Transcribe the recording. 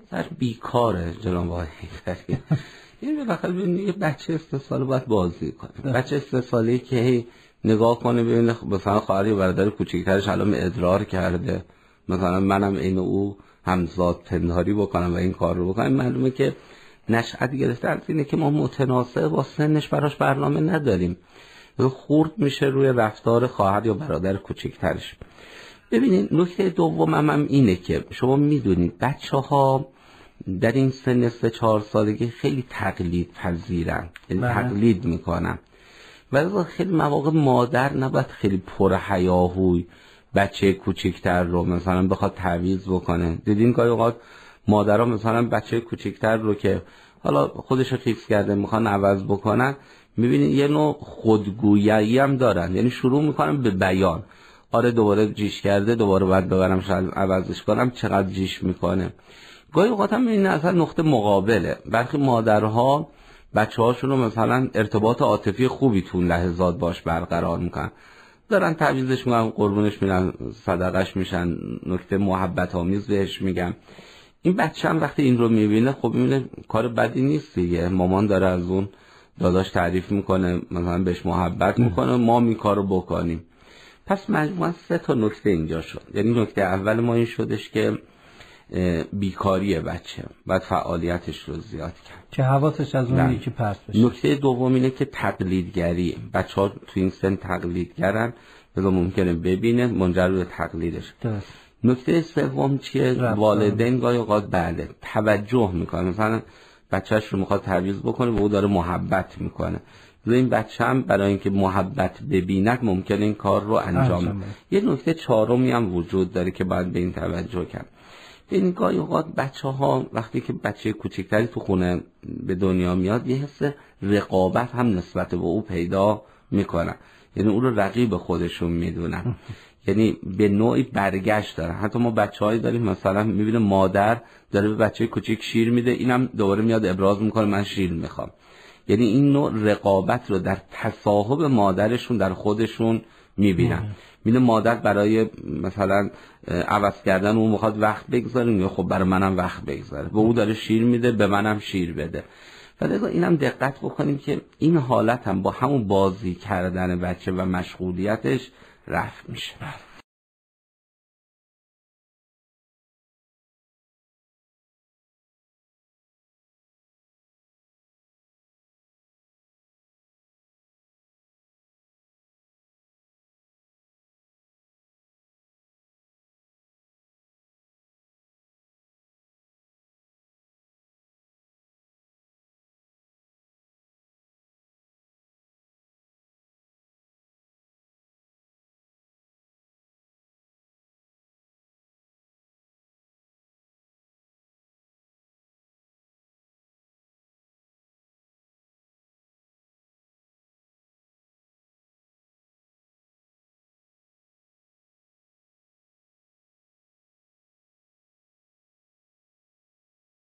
در بیکاره جناب آقای حیدری. این بالاخره ببینید یه بچه 3 ساله باید بازی کنه. بچه 3 ساله‌ای که نگاه کنه ببینه مثلا خواهر یا برادر کوچیک‌ترش الان ادرار کرده، مثلا منم این او همزاد پنداری بکنم و این کار رو بکنم، معلومه که نشأت گرفته از اینه که ما متناسب با سنش براش برنامه نداریم، خورد میشه روی رفتار خواهر یا برادر کوچیک‌ترش. ببینید نکته دومم هم اینه که شما میدونید بچه‌ها در این سن 3-4 سالگی خیلی تقلید پذیرن، یعنی تقلید میکنن و خیلی مواقع مادر نباید خیلی پر هیاهوی بچه کوچیکتر رو مثلا بخواد تعویض بکنه. دیدین گاهی اوقات مادرها مثلا بچه کوچیکتر رو که حالا خودش رو فیکس کرده میخوان عوض بکنن، میبینین یه نوع خودگویی هم دارن، یعنی شروع میکنن به بیان، آره دوباره جیش کرده دوباره باید ببرم شاید عوضش کنم، چقدر جیش میکنه. گاهی اوقات هم این اصلا نقطه مقابله، برخی مادرها بچه‌هاشون رو مثلا ارتباط عاطفی خوبی تو لحظات باش برقرار میکنن، دارن تعویضش میکنن، قربونش میرن، صدقش میشن، نکته محبت آمیز بهش میگن. این بچه هم وقتی این رو میبینه خب میبینه کار بدی نیست دیگه، مامان داره از اون داداش تعریف میکنه، مثلا بهش محبت میکنه، ما این کارو بکنیم. پس مجموعاً 3 تا نکته اینجا شد. یعنی نکته اول ما این شدش که بیکاری بچه بعد فعالیتش رو زیاد کرد که حواسش از اون یکی پرت بشه. نکته دوم اینه که تقلیدگری، بچه‌ها تو این سن تقلیدگرن، بذار ممکنه ببینه منجر به تقلیدش. نکته سوم چیه؟ والدین گاهی اوقات بله توجه میکنه، مثلا بچه‌ش رو میخواد تعویض بکنه و او داره محبت میکنه، این بچه هم برای اینکه محبت ببیند ممکنه این کار رو انجام بده. یه نکته چهارمی هم وجود داره که باید به این توجه کرد. این گاهی اوقات بچه‌ها وقتی که بچه کوچکتری تو خونه به دنیا میاد یه حس رقابت هم نسبت به او پیدا میکنن، یعنی او رو رقیب خودشون میدونن، یعنی به نوعی برگشت دارن. حتی ما بچه‌هایی داریم مثلا میبینه مادر داره به بچه کوچیک شیر میده، اینم دوباره میاد ابراز میکنه من شیر میخوام، یعنی این نوع رقابت رو در تصاحب مادرشون در خودشون میبینن. میبینه مادر برای مثلا عوض کردن اون میخواد وقت بگذاره، میگه خب برای منم وقت بگذاره، به اون داره شیر میده به منم شیر بده. ولی اینم دقت بکنیم که این حالت هم با همون بازی کردن بچه و مشغولیتش رفع میشه.